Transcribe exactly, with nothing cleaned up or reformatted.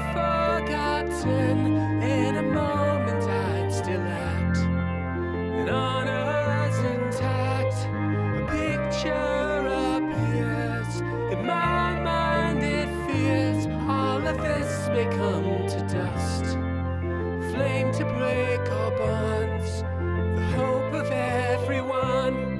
forgotten. In a moment I'd still act, and honor's intact. A picture appears in my mind, it fears all of this may come to dust. Flame to break all bonds, the hope of everyone.